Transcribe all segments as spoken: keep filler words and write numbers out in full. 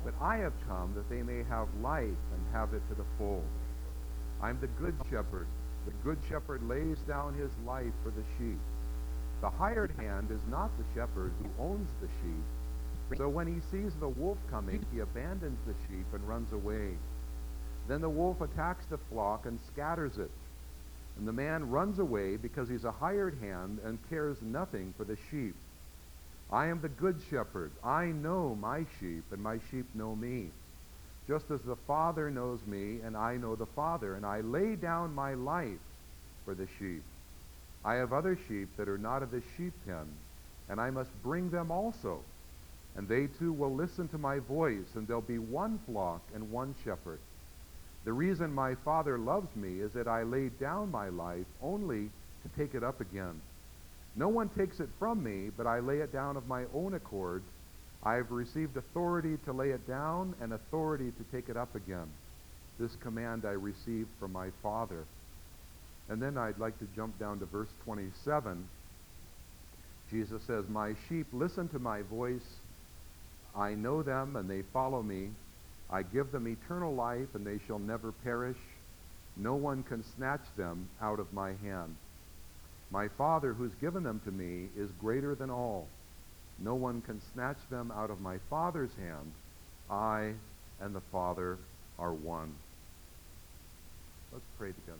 But I have come that they may have life and have it to the full. I'm the good shepherd. The good shepherd lays down his life for the sheep. The hired hand is not the shepherd who owns the sheep. So when he sees the wolf coming, he abandons the sheep and runs away. Then the wolf attacks the flock and scatters it. And the man runs away because he's a hired hand and cares nothing for the sheep. I am the good shepherd. I know my sheep, and my sheep know me. Just as the Father knows me, and I know the Father, and I lay down my life for the sheep. I have other sheep that are not of the sheep pen, and I must bring them also. And they too will listen to my voice, and there'll be one flock and one shepherd. The reason my Father loves me is that I laid down my life only to take it up again. No one takes it from me, but I lay it down of my own accord. I have received authority to lay it down and authority to take it up again. This command I received from my Father. And then I'd like to jump down to verse twenty-seven. Jesus says, my sheep listen to my voice. I know them, and they follow me. I give them eternal life, and they shall never perish. No one can snatch them out of my hand. My Father, who's given them to me, is greater than all. No one can snatch them out of my Father's hand. I and the Father are one. Let's pray together.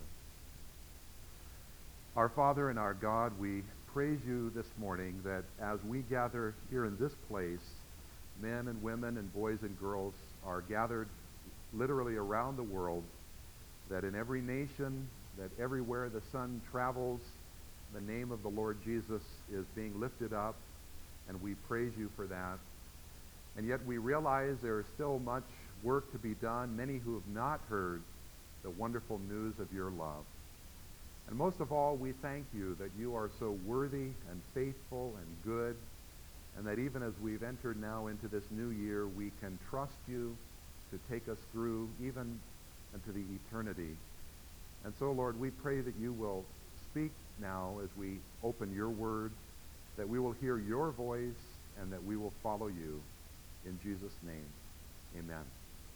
Our Father and our God, we praise you this morning that as we gather here in this place, men and women and boys and girls are gathered literally around the world, that in every nation, that everywhere the sun travels, the name of the Lord Jesus is being lifted up, and we praise you for that. And yet we realize there is still much work to be done, many who have not heard the wonderful news of your love. And most of all, we thank you that you are so worthy and faithful and good, and that even as we've entered now into this new year, we can trust you to take us through even into the eternity. And so, Lord, we pray that you will speak now as we open your word, that we will hear your voice, and that we will follow you. In Jesus' name, amen.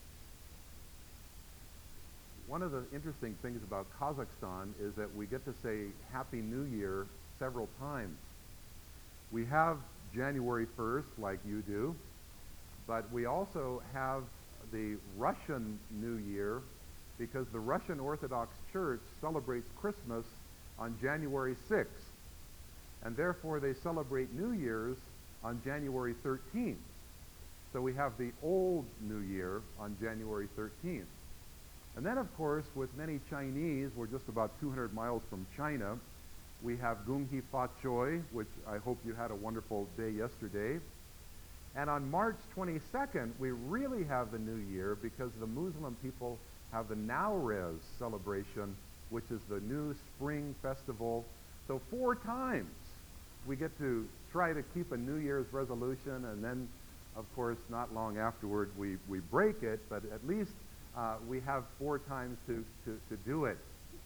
One of the interesting things about Kazakhstan is that we get to say Happy New Year several times. We have January first, like you do, but we also have the Russian New Year, because the Russian Orthodox Church celebrates Christmas on January sixth, and therefore they celebrate New Year's on January thirteenth. So we have the old New Year on January thirteenth. And then, of course, with many Chinese, we're just about two hundred miles from China, we have Gunghi Fa Choi, which I hope you had a wonderful day yesterday. And on March twenty-second, we really have the New Year, because the Muslim people have the Nowruz celebration, which is the new spring festival. So four times we get to try to keep a New Year's resolution, and then, of course, not long afterward, we, we break it, but at least uh, we have four times to, to, to do it.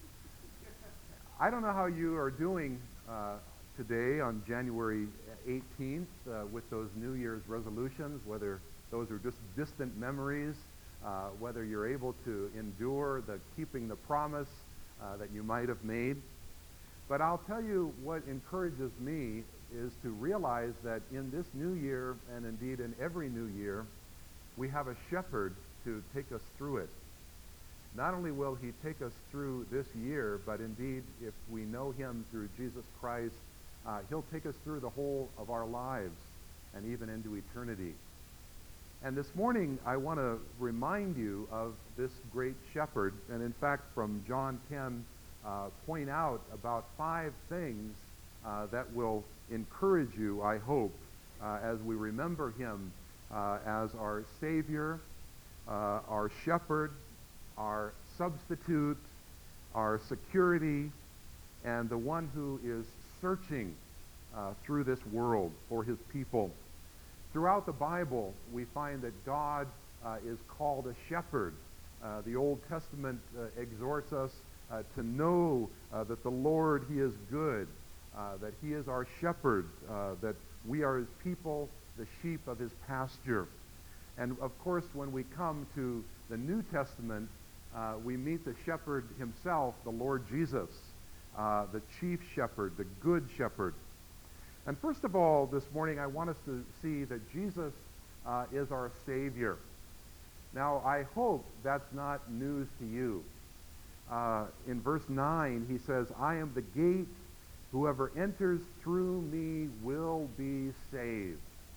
I don't know how you are doing uh, today on January eighteenth uh, with those New Year's resolutions, whether those are just distant memories, uh, whether you're able to endure the keeping the promise uh, that you might have made. But I'll tell you what encourages me is to realize that in this new year, and indeed in every new year, we have a shepherd to take us through it. Not only will he take us through this year, but indeed, if we know him through Jesus Christ, uh, he'll take us through the whole of our lives and even into eternity. And this morning, I want to remind you of this great shepherd, and in fact, from John ten, uh, point out about five things uh, that will encourage you, I hope, uh, as we remember him uh, as our Savior, uh, our shepherd, our substitute, our security, and the one who is searching uh, through this world for his people. Throughout the Bible, we find that God uh, is called a shepherd. Uh, the Old Testament uh, exhorts us uh, to know uh, that the Lord, he is good, uh, that he is our shepherd, uh, that we are his people, the sheep of his pasture. And of course, when we come to the New Testament, uh, we meet the shepherd himself, the Lord Jesus, uh, the chief shepherd, the good shepherd. And first of all, this morning, I want us to see that Jesus uh, is our Savior. Now, I hope that's not news to you. Uh, in verse nine, he says, I am the gate. Whoever enters through me will be saved.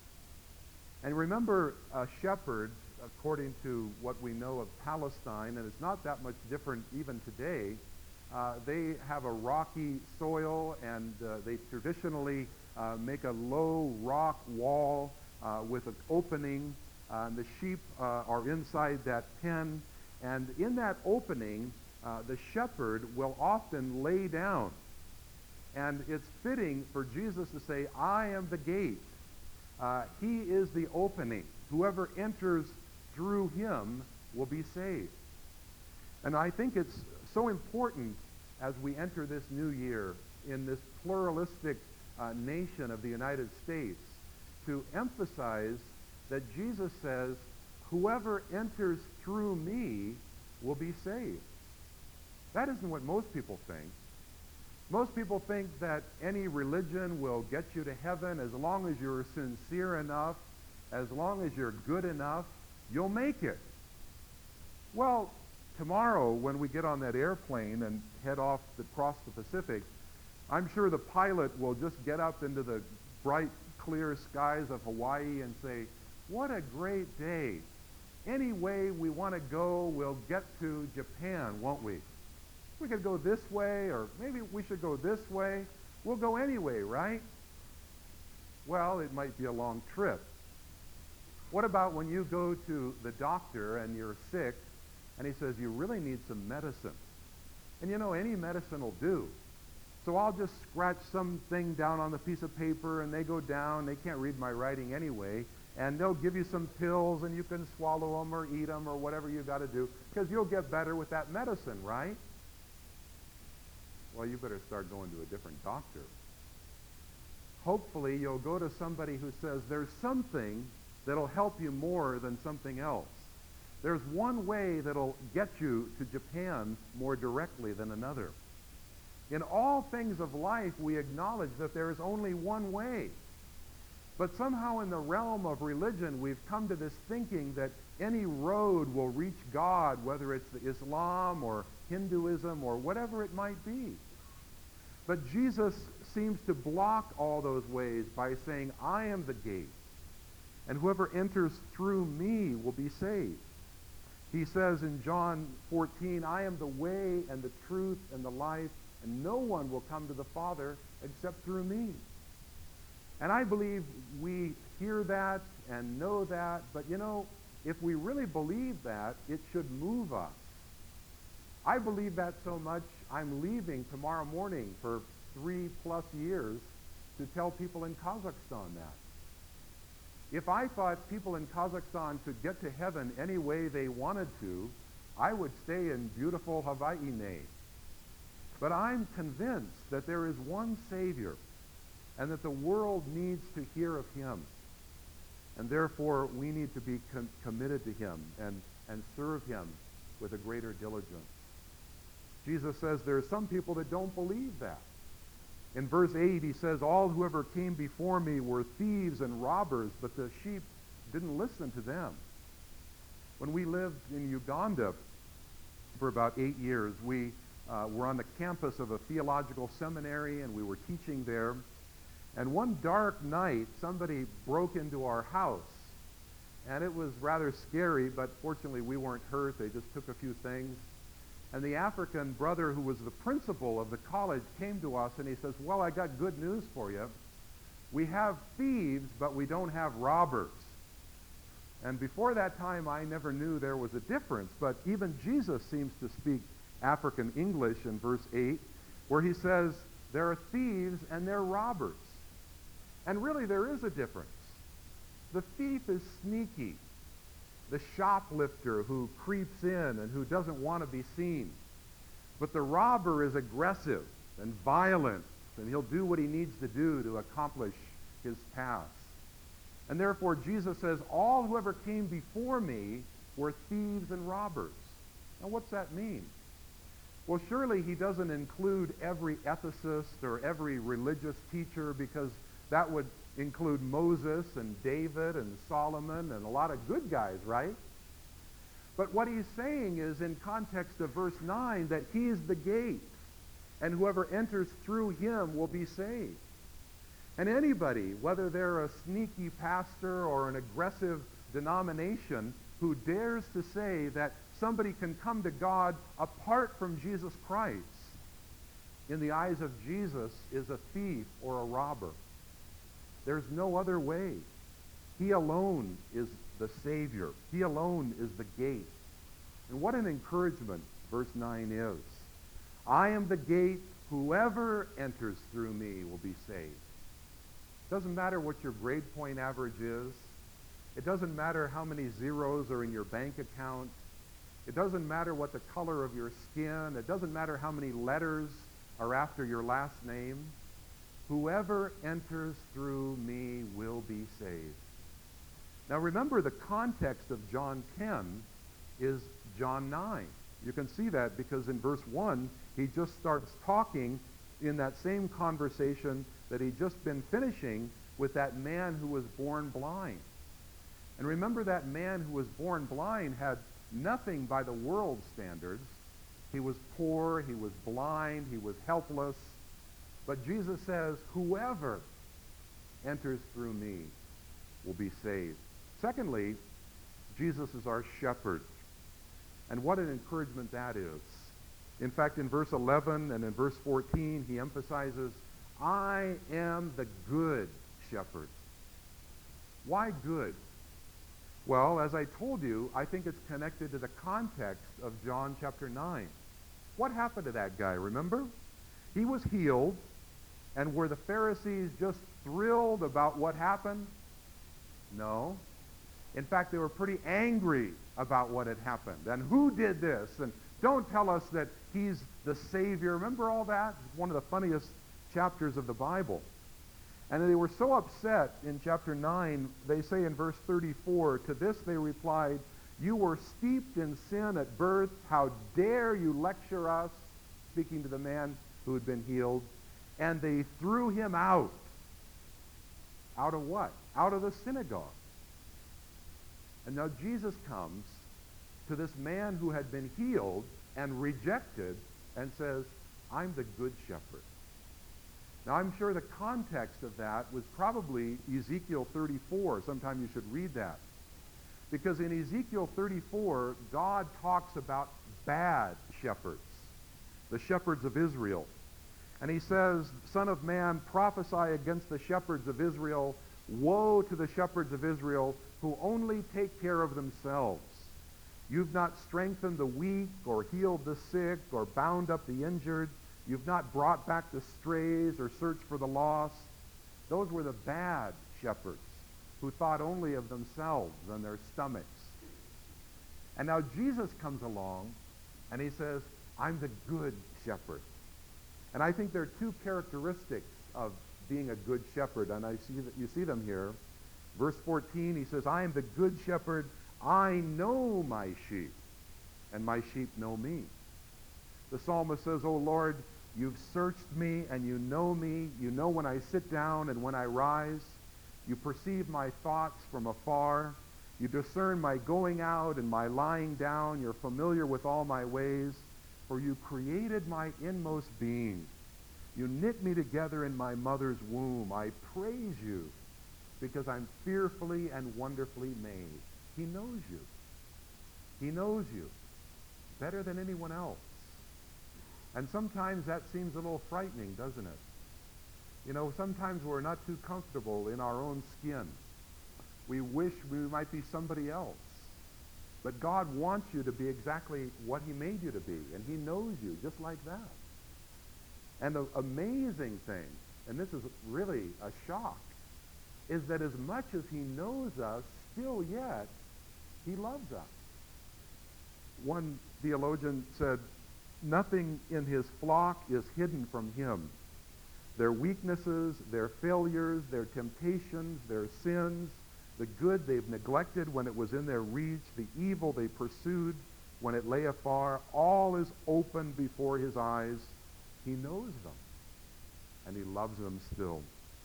And remember, a shepherd, according to what we know of Palestine, and it's not that much different even today, uh, they have a rocky soil, and uh, they traditionally uh, make a low rock wall uh, with an opening. Uh, and the sheep uh, are inside that pen. And in that opening, uh, the shepherd will often lay down. And it's fitting for Jesus to say, I am the gate. Uh, he is the opening. Whoever enters through him will be saved. And I think it's so important as we enter this new year in this pluralistic uh, nation of the United States to emphasize that Jesus says, whoever enters through me will be saved. That isn't what most people think. Most people think that any religion will get you to heaven as long as you're sincere enough, as long as you're good enough, you'll make it. Well, tomorrow when we get on that airplane and head off across the Pacific, I'm sure the pilot will just get up into the bright, clear skies of Hawaii and say, what a great day. Any way we want to go, we'll get to Japan, won't we? We could go this way, or maybe we should go this way. We'll go anyway, right? Well, it might be a long trip. What about when you go to the doctor and you're sick, and he says, you really need some medicine? And you know, any medicine will do. So I'll just scratch something down on the piece of paper, and they go down. They can't read my writing anyway. And they'll give you some pills, and you can swallow them or eat them or whatever you got to do, because you'll get better with that medicine, right? Well, you better start going to a different doctor. Hopefully, you'll go to somebody who says there's something that'll help you more than something else. There's one way that'll get you to Japan more directly than another. In all things of life, we acknowledge that there is only one way. But somehow in the realm of religion, we've come to this thinking that any road will reach God, whether it's Islam or Hinduism or whatever it might be. But Jesus seems to block all those ways by saying, I am the gate, and whoever enters through me will be saved. He says in John fourteen, I am the way and the truth and the life, and no one will come to the Father except through me. And I believe we hear that and know that, but you know, if we really believe that, it should move us. I believe that so much, I'm leaving tomorrow morning for three plus years to tell people in Kazakhstan that. If I thought people in Kazakhstan could get to heaven any way they wanted to, I would stay in beautiful Hawaii. But I'm convinced that there is one Savior, and that the world needs to hear of him. And therefore, we need to be com- committed to him and, and serve him with a greater diligence. Jesus says there are some people that don't believe that. In verse eight, he says, all whoever came before me were thieves and robbers, but the sheep didn't listen to them. When we lived in Uganda for about eight years, we uh, were on the campus of a theological seminary, and we were teaching there. And one dark night, somebody broke into our house. And it was rather scary, but fortunately we weren't hurt. They just took a few things. And the African brother who was the principal of the college came to us and he says, well, I got good news for you. We have thieves, but we don't have robbers. And before that time, I never knew there was a difference. But even Jesus seems to speak African English in verse eight, where he says, there are thieves and there are robbers. And really, there is a difference. The thief is sneaky. The shoplifter who creeps in and who doesn't want to be seen. But the robber is aggressive and violent, and he'll do what he needs to do to accomplish his task. And therefore Jesus says, all whoever came before me were thieves and robbers. Now what's that mean? Well, surely he doesn't include every ethicist or every religious teacher, because that would include Moses and David and Solomon and a lot of good guys, right? But what he's saying is, in context of verse nine, that he's the gate, and whoever enters through him will be saved. And anybody, whether they're a sneaky pastor or an aggressive denomination, who dares to say that somebody can come to God apart from Jesus Christ, in the eyes of Jesus, is a thief or a robber. There's no other way. He alone is the Savior. He alone is the gate. And what an encouragement verse nine is. I am the gate. Whoever enters through me will be saved. It doesn't matter what your grade point average is. It doesn't matter how many zeros are in your bank account. It doesn't matter what the color of your skin. It doesn't matter how many letters are after your last name. Whoever enters through me will be saved. Now remember, the context of John ten is John nine. You can see that because in verse one, he just starts talking in that same conversation that he'd just been finishing with that man who was born blind. And remember, that man who was born blind had nothing by the world's standards. He was poor, he was blind, he was helpless. But Jesus says, whoever enters through me will be saved. Secondly, Jesus is our shepherd. And what an encouragement that is. In fact, in verse eleven and in verse fourteen, he emphasizes, I am the good shepherd. Why good? Well, as I told you, I think it's connected to the context of John chapter nine. What happened to that guy, remember? He was healed, and were the Pharisees just thrilled about what happened? No. In fact, they were pretty angry about what had happened. And who did this? And don't tell us that he's the Savior. Remember all that? One of the funniest chapters of the Bible. And they were so upset in chapter nine, they say in verse thirty-four, to this they replied, you were steeped in sin at birth. How dare you lecture us? Speaking to the man who had been healed. And they threw him out. Out of what? Out of the synagogue. And now Jesus comes to this man who had been healed and rejected and says, I'm the good shepherd. Now I'm sure the context of that was probably Ezekiel thirty-four. Sometime you should read that. Because in Ezekiel thirty-four, God talks about bad shepherds, the shepherds of Israel. And he says, Son of man, prophesy against the shepherds of Israel. Woe to the shepherds of Israel who only take care of themselves. You've not strengthened the weak or healed the sick or bound up the injured. You've not brought back the strays or searched for the lost. Those were the bad shepherds who thought only of themselves and their stomachs. And now Jesus comes along and he says, I'm the good shepherd. And I think there are two characteristics of being a good shepherd, and I see that you see them here. Verse fourteen, he says, I am the good shepherd. I know my sheep, and my sheep know me. The psalmist says, O Lord, you've searched me, and you know me. You know when I sit down and when I rise. You perceive my thoughts from afar. You discern my going out and my lying down. You're familiar with all my ways. For you created my inmost being. You knit me together in my mother's womb. I praise you because I'm fearfully and wonderfully made. He knows you. He knows you better than anyone else. And sometimes that seems a little frightening, doesn't it? You know, sometimes we're not too comfortable in our own skin. We wish we might be somebody else. But God wants you to be exactly what he made you to be, and he knows you just like that. And the amazing thing, and this is really a shock, is that as much as he knows us, still yet, he loves us. One theologian said, nothing in his flock is hidden from him. Their weaknesses, their failures, their temptations, their sins, The good they've neglected when it was in their reach. The evil they pursued when it lay afar. All is open before his eyes. He knows them, and he loves them still.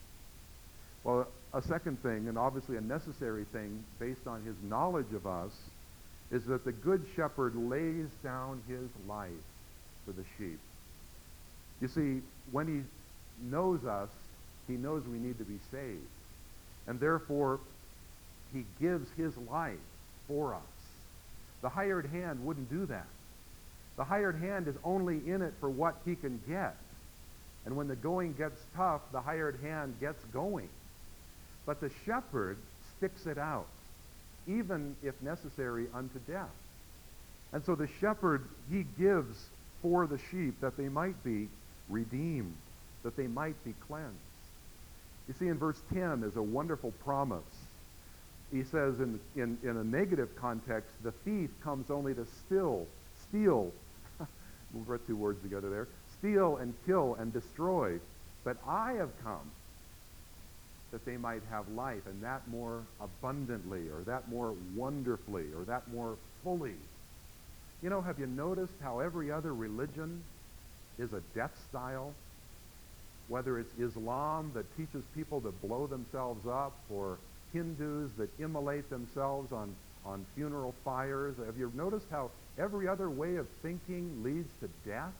Well, a second thing, and obviously a necessary thing based on his knowledge of us, is that the good shepherd lays down his life for the sheep. You see, when he knows us, he knows we need to be saved. And therefore, he gives his life for us. The hired hand wouldn't do that. The hired hand is only in it for what he can get. And when the going gets tough, the hired hand gets going. But the shepherd sticks it out, even if necessary unto death. And so the shepherd, he gives for the sheep that they might be redeemed, that they might be cleansed. You see, in verse ten is a wonderful promise. He says in, in, in a negative context, the thief comes only to still, steal, we'll put two words together there, steal and kill and destroy. But I have come that they might have life, and that more abundantly, or that more wonderfully, or that more fully. You know, have you noticed how every other religion is a death style? Whether it's Islam that teaches people to blow themselves up, or Hindus that immolate themselves on, on funeral fires. Have you noticed how every other way of thinking leads to death?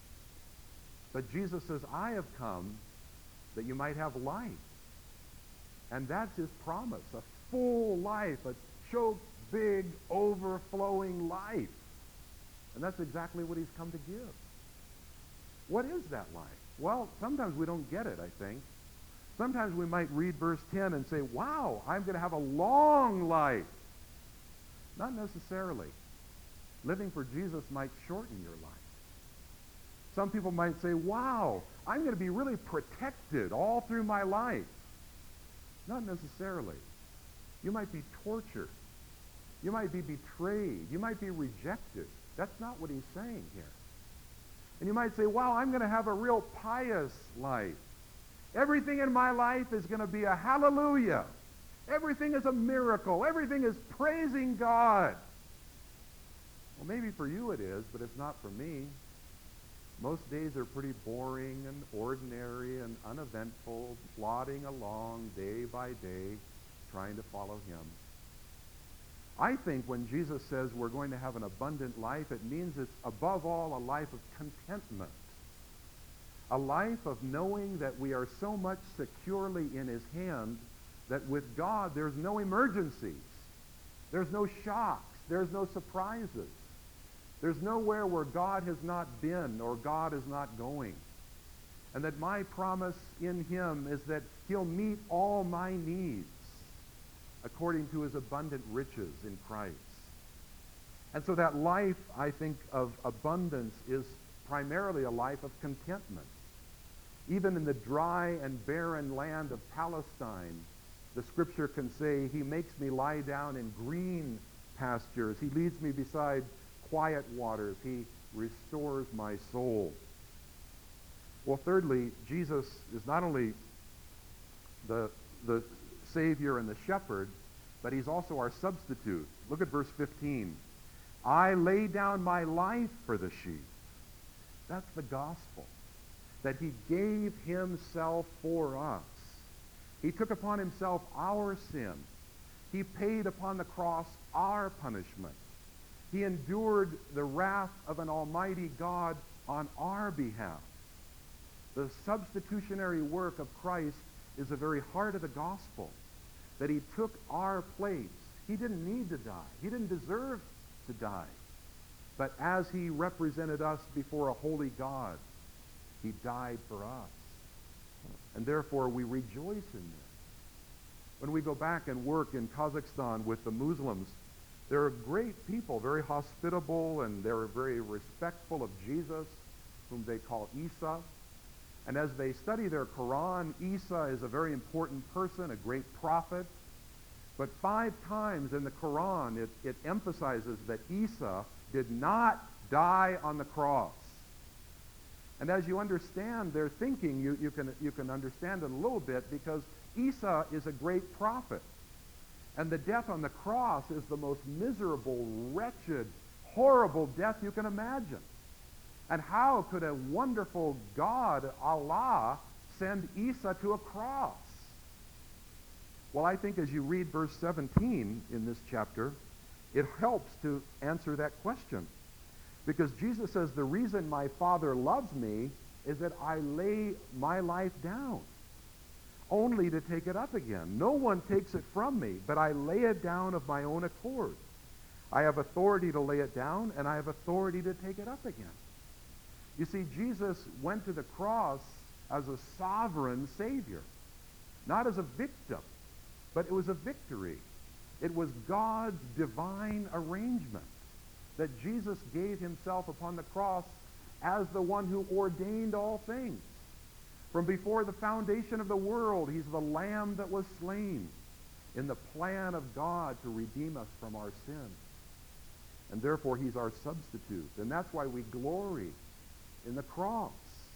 But Jesus says, I have come that you might have life. And that's his promise, a full life, a choke big, overflowing life. And that's exactly what he's come to give. What is that life? Well, sometimes we don't get it, I think. Sometimes we might read verse ten and say, wow, I'm going to have a long life. Not necessarily. Living for Jesus might shorten your life. Some people might say, wow, I'm going to be really protected all through my life. Not necessarily. You might be tortured. You might be betrayed. You might be rejected. That's not what he's saying here. And you might say, wow, I'm going to have a real pious life. Everything in my life is going to be a hallelujah. Everything is a miracle. Everything is praising God. Well, maybe for you it is, but it's not for me. Most days are pretty boring and ordinary and uneventful, plodding along day by day, trying to follow him. I think when Jesus says we're going to have an abundant life, it means it's above all a life of contentment. A life of knowing that we are so much securely in his hand that with God there's no emergencies. There's no shocks. There's no surprises. There's nowhere where God has not been or God is not going. And that my promise in him is that he'll meet all my needs according to his abundant riches in Christ. And so that life, I think, of abundance is primarily a life of contentment. Even in the dry and barren land of Palestine, the scripture can say, he makes me lie down in green pastures. He leads me beside quiet waters. He restores my soul. Well, thirdly, Jesus is not only the, the Savior and the shepherd, but he's also our substitute. Look at verse fifteen. I lay down my life for the sheep. That's the gospel. That he gave himself for us. He took upon himself our sin. He paid upon the cross our punishment. He endured the wrath of an almighty God on our behalf. The substitutionary work of Christ is the very heart of the gospel, that he took our place. He didn't need to die. He didn't deserve to die. But as he represented us before a holy God, he died for us. And therefore we rejoice in this. When we go back and work in Kazakhstan with the Muslims, they're great people, very hospitable, and they're very respectful of Jesus, whom they call Isa. And as they study their Quran, Isa is a very important person, a great prophet. But five times in the Quran, it, it emphasizes that Isa did not die on the cross. And as you understand their thinking, you, you, can, you can understand it a little bit, because Isa is a great prophet. And the death on the cross is the most miserable, wretched, horrible death you can imagine. And how could a wonderful God, Allah, send Isa to a cross? Well, I think as you read verse seventeen in this chapter, it helps to answer that question. Because Jesus says, the reason my Father loves me is that I lay my life down, only to take it up again. No one takes it from me, but I lay it down of my own accord. I have authority to lay it down, and I have authority to take it up again. You see, Jesus went to the cross as a sovereign Savior, not as a victim, but it was a victory. It was God's divine arrangement that Jesus gave himself upon the cross as the one who ordained all things. From before the foundation of the world, he's the Lamb that was slain in the plan of God to redeem us from our sin. And therefore, he's our substitute. And that's why we glory in the cross,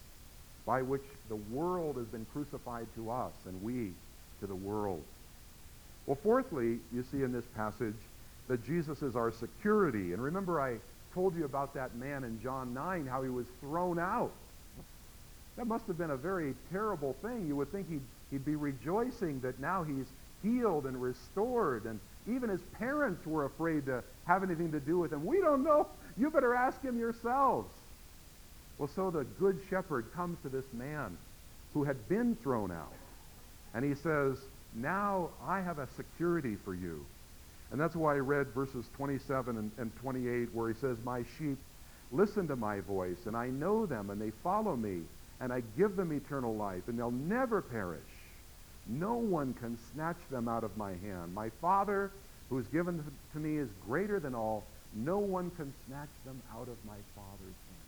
by which the world has been crucified to us and we to the world. Well, fourthly, you see in this passage that Jesus is our security. And remember, I told you about that man in John nine, how he was thrown out. That must have been a very terrible thing. You would think he'd, he'd be rejoicing that now he's healed and restored. And even his parents were afraid to have anything to do with him. We don't know. You better ask him yourselves. Well, so the good shepherd comes to this man who had been thrown out. And he says, now I have a security for you. And that's why I read verses twenty-seven and, and twenty-eight, where he says, my sheep listen to my voice, and I know them, and they follow me, and I give them eternal life, and they'll never perish. No one can snatch them out of my hand. My Father, who has given to me, is greater than all. No one can snatch them out of my Father's hand.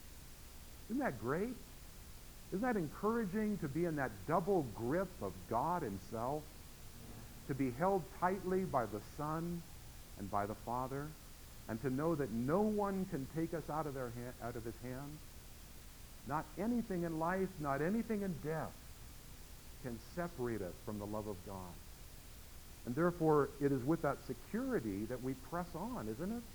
Isn't that great? Isn't that encouraging to be in that double grip of God himself? To be held tightly by the Son and by the Father, and to know that no one can take us out of their ha- out of his hand. Not anything in life, not anything in death can separate us from the love of God. And therefore, it is with that security that we press on, isn't it?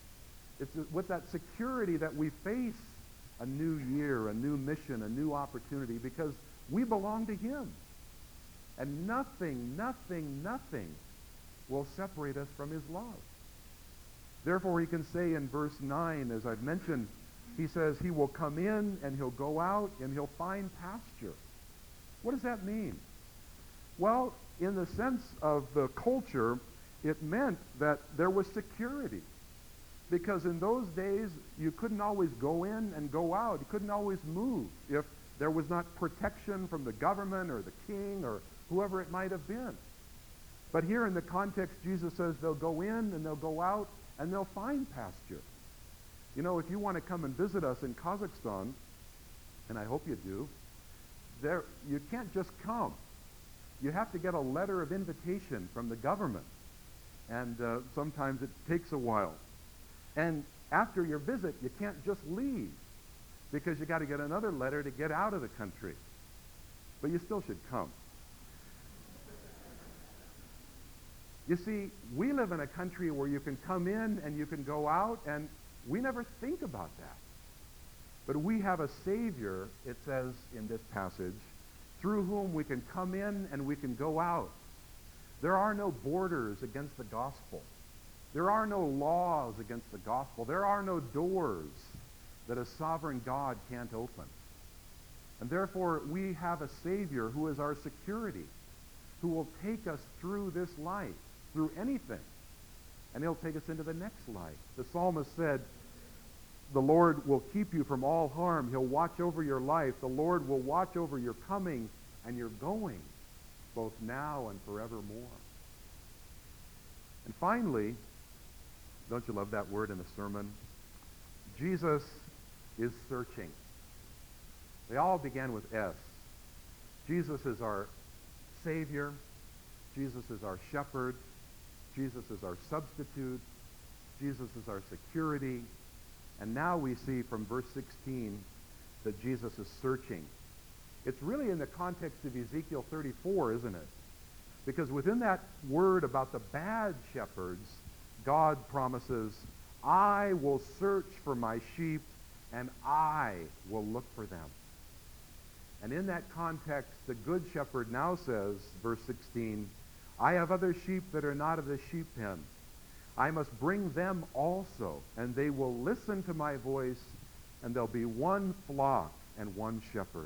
It's with that security that we face a new year, a new mission, a new opportunity, because we belong to him. And nothing, nothing, nothing will separate us from his love. Therefore, he can say in verse nine, as I've mentioned, he says he will come in and he'll go out and he'll find pasture. What does that mean? Well, in the sense of the culture, it meant that there was security. Because in those days, you couldn't always go in and go out. You couldn't always move if there was not protection from the government or the king or whoever it might have been. But here in the context, Jesus says they'll go in and they'll go out and they'll find pasture. You know, if you want to come and visit us in Kazakhstan, and I hope you do, there you can't just come. You have to get a letter of invitation from the government. And uh, sometimes it takes a while. And after your visit, you can't just leave, because you got to get another letter to get out of the country. But you still should come. You see, we live in a country where you can come in and you can go out, and we never think about that. But we have a Savior, it says in this passage, through whom we can come in and we can go out. There are no borders against the gospel. There are no laws against the gospel. There are no doors that a sovereign God can't open. And therefore, we have a Savior who is our security, who will take us through this life, through anything. And he'll take us into the next life. The psalmist said, the Lord will keep you from all harm. He'll watch over your life. The Lord will watch over your coming and your going, both now and forevermore. And finally, don't you love that word in a sermon? Jesus is searching. They all began with S. Jesus is our Savior. Jesus is our shepherd. Jesus is our substitute. Jesus is our security. And now we see from verse sixteen that Jesus is searching. It's really in the context of Ezekiel thirty-four, isn't it? Because within that word about the bad shepherds, God promises, I will search for my sheep and I will look for them. And in that context, the good shepherd now says, verse sixteen, I have other sheep that are not of the sheep pen. I must bring them also, and they will listen to my voice, and there'll be one flock and one shepherd.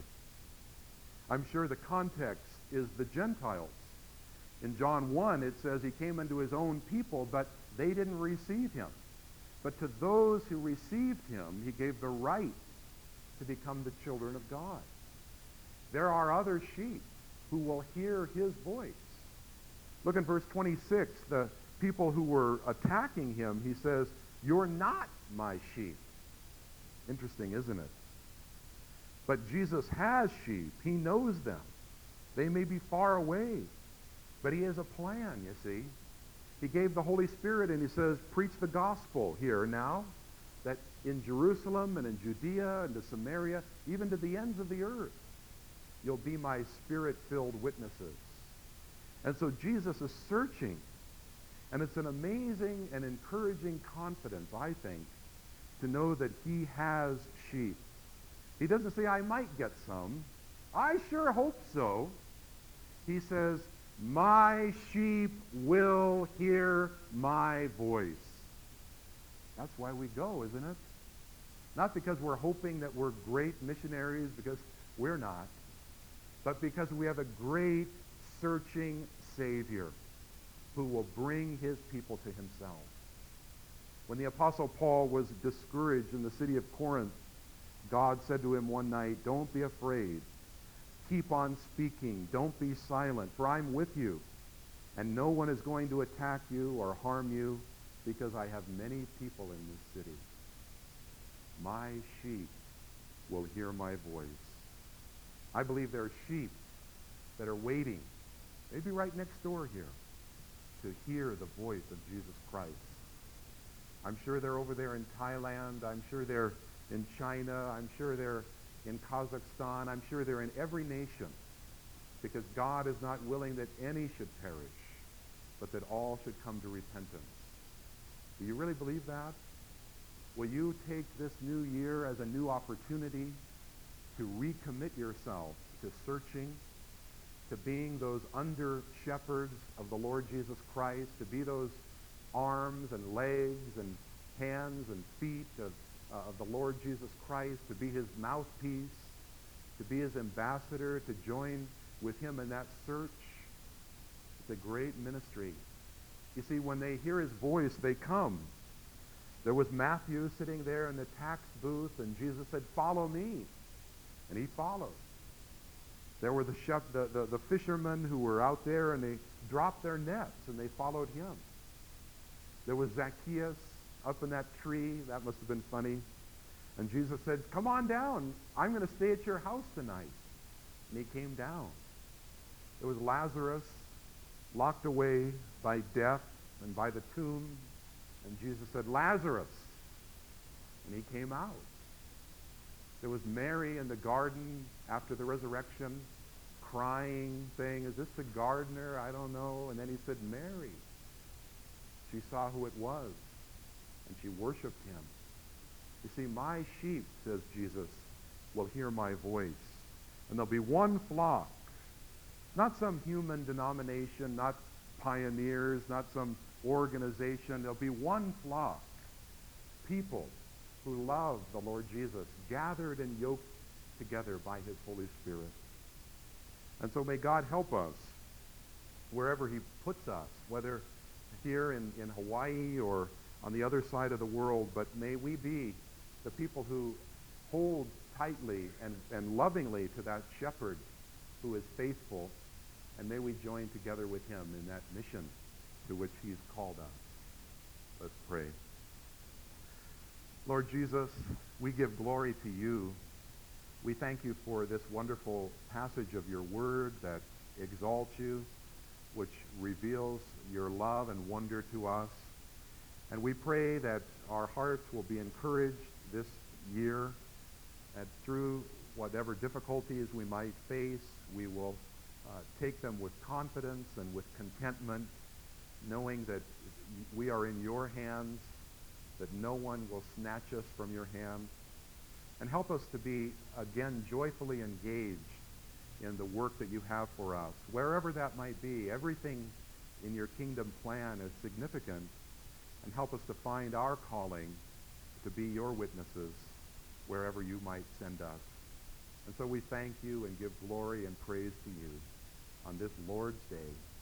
I'm sure the context is the Gentiles. In John one, it says he came unto his own people, but they didn't receive him. But to those who received him, he gave the right to become the children of God. There are other sheep who will hear his voice. Look in verse twenty-six, the people who were attacking him, he says, you're not my sheep. Interesting, isn't it? But Jesus has sheep. He knows them. They may be far away, but he has a plan, you see. He gave the Holy Spirit, and he says, preach the gospel here now, that in Jerusalem and in Judea and to Samaria, even to the ends of the earth, you'll be my Spirit-filled witnesses. And so Jesus is searching, and it's an amazing and encouraging confidence, I think, to know that he has sheep. He doesn't say, I might get some. I sure hope so. He says, my sheep will hear my voice. That's why we go, isn't it? Not because we're hoping that we're great missionaries, because we're not, but because we have a great searching Savior who will bring his people to himself. When the Apostle Paul was discouraged in the city of Corinth, God said to him one night, don't be afraid. Keep on speaking. Don't be silent, for I'm with you, and no one is going to attack you or harm you, because I have many people in this city. My sheep will hear my voice. I believe there are sheep that are waiting, maybe right next door here, to hear the voice of Jesus Christ. I'm sure they're over there in Thailand. I'm sure they're in China. I'm sure they're in Kazakhstan. I'm sure they're in every nation, because God is not willing that any should perish, but that all should come to repentance. Do you really believe that? Will you take this new year as a new opportunity to recommit yourself to searching, to being those under shepherds of the Lord Jesus Christ, to be those arms and legs and hands and feet of, uh, of the Lord Jesus Christ, to be his mouthpiece, to be his ambassador, to join with him in that search? It's a great ministry. You see, when they hear his voice, they come. There was Matthew sitting there in the tax booth, and Jesus said, follow me. And he followed. There were the, shep- the, the, the fishermen who were out there, and they dropped their nets, and they followed him. There was Zacchaeus up in that tree. That must have been funny. And Jesus said, come on down. I'm going to stay at your house tonight. And he came down. There was Lazarus, locked away by death and by the tomb. And Jesus said, Lazarus. And he came out. There was Mary in the garden after the resurrection, crying, saying, is this the gardener? I don't know. And then he said, Mary. She saw who it was, and she worshiped him. You see, my sheep, says Jesus, will hear my voice. And there'll be one flock, not some human denomination, not pioneers, not some organization. There'll be one flock, people who love the Lord Jesus, gathered and yoked together by his Holy Spirit. And so may God help us wherever he puts us, whether here in, in Hawaii or on the other side of the world, but may we be the people who hold tightly and, and lovingly to that shepherd who is faithful, and may we join together with him in that mission to which he's called us. Let's pray. Lord Jesus, we give glory to you. We thank you for this wonderful passage of your word that exalts you, which reveals your love and wonder to us. And we pray that our hearts will be encouraged this year, that through whatever difficulties we might face, we will uh, take them with confidence and with contentment, knowing that we are in your hands, that no one will snatch us from your hand. And help us to be, again, joyfully engaged in the work that you have for us, wherever that might be. Everything in your kingdom plan is significant, and help us to find our calling to be your witnesses wherever you might send us. And so we thank you and give glory and praise to you on this Lord's Day.